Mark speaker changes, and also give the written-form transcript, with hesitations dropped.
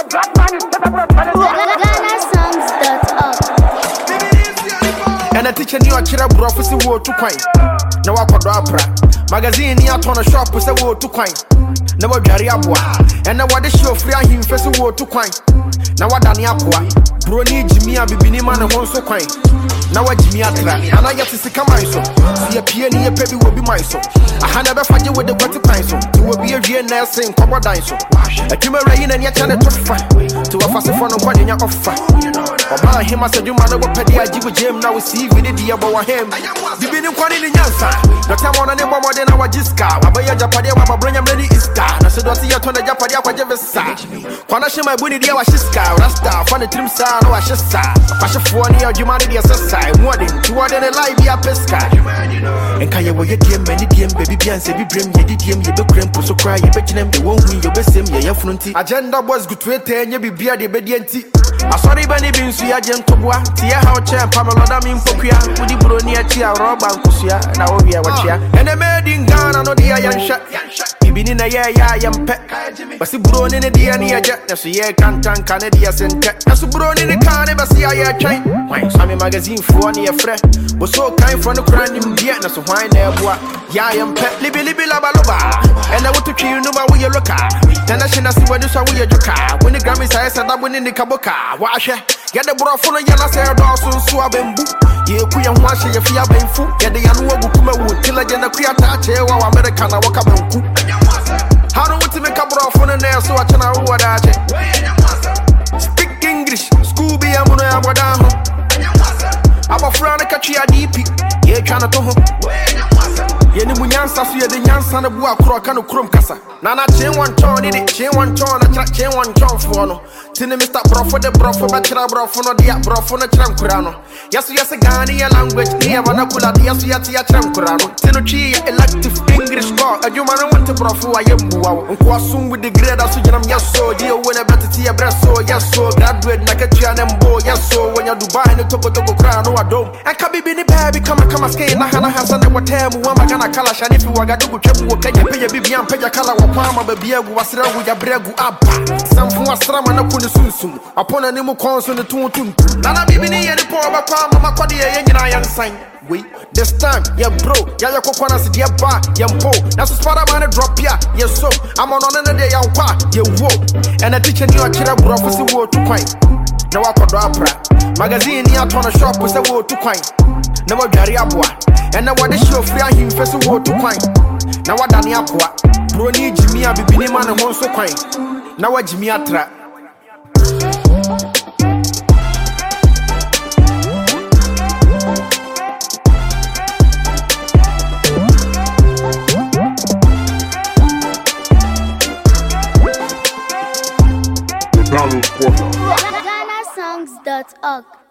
Speaker 1: And a teacher knew a killer prophecy word to quine. No, I could opera. Magazine near on a shop with a word to quine. Now a Gariabua. And now what the show free him first word to quine. Now what Daniaqua. Brony Jimmy and Bibini man and one so quine. Now what Jimmy Atra. And I get to see come so. See a peony a baby will be my so. I had never find you with the water pine so. You will be a real nurse saying come on dine so. A tumor rain and yet trying to fight. To a fast phone of one in your offer. About him, I said, you man, over Petty, I give a gym now. We see with the about him. You been in quality in Yansa. The time on any more than our Jiska. I buy a Japadia, my brain, I'm ready. Is that? I said, what's your turn? The Japadia, whatever side. Quanashi, my bunny, dear, Washiska, Rasta, funny trim star, no Ashista. Pasha for any of humanity assassin. More than 2 than a live, ya pesca. And Kaya, where you came, many game, baby, Bianca, you bring you did him, you be cramp, so cry, you bet them, they won't win your best, your fronty. Agenda was good to 10, you be beer, the obedienti. I saw the bunny beans, you are gentle boy. Tia, how champ, Pamela, Damin, Pokia, with the Brunia, Chia, Rob, and Kusia, now we are watching. And a made in Ghana, no, the iron shot. You been in a year, I am pet. But the Brun in the DNA jet, that's a year can't Canada sent. That's a Brun in the car, never see a train. Why, some magazine for near friend was so kind from the crime in Vietnam, so why never? Yeah, I am pet, Libby Labalova. And I want to kill you, know where you look at. Then I should see what you saw with your joker. When the Grammys, I said, I'm winning the Kaboka. Wash it. Get the bra full of yellow hair, Dawson, Swabembu. You queer wash your fear, Ben Fu. Get the young woman would kill again a queer touch, while American, I walk up and cook. How do we make a bra full of nail so I can know what I speak English, Scooby, I'm going to down. I'm a friend, I catch you a DP. Yeah, can I tell him? Yeni munyansa suye de nyansa na bua kro aka no krom kasa na chain one ton ni chain one ton na chain one ton fo no tini Mr. Brofo de Brofo ba kira Brofo no dia Brofo no kira nkura no yaso Ghana language ni ya vernacular yaso yati ya kira nkura no tino chi elective English call adwuma no want Brofo ayembuwa nko asum with the grade aso ginam yaso die we na betiti ya breso yaso graduate na katua na mbo yaso when you Dubai no toko kra no adom enka bibi ni baby kama skin na hana hasa na watemu wa na kala shani fi wagadugu chebu Kenya peye bibi ampeja kala wa pama baby egu wasira wu ya bregu aba samfu wasra mana kuni sunsum apona ni mu konso ni tuntun na bibi ni ye ni po ba pama makwadi ye nyina yansan wait this time yeah bro ya kokwana si dia ba ya mpo na so spara man drop ya yes so I'm on the day ya kwa ye wo and a teacher ni akira bro for si wo to kwai na wakodo apra magazine ni atona shop for si wo to kwai na wa Gariabua. And now what the show free him first word to quine. Now what Daniaqua. Brony Jimmy and Bibini man and one so quine. Now what Jimmy Atra.
Speaker 2: GhanaSongs.org